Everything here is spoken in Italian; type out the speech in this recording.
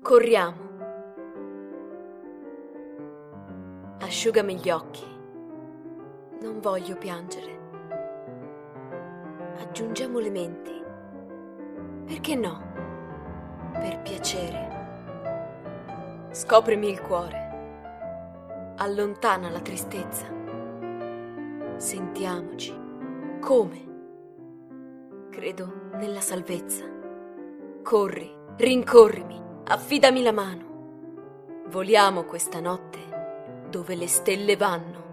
Corriamo. Asciugami gli occhi. Non voglio piangere. Aggiungiamo le menti. Perché no? Per piacere. Scoprimi il cuore. Allontana la tristezza. Sentiamoci. Come? Credo nella salvezza. Corri, rincorrimi, affidami la mano. Voliamo questa notte dove le stelle vanno.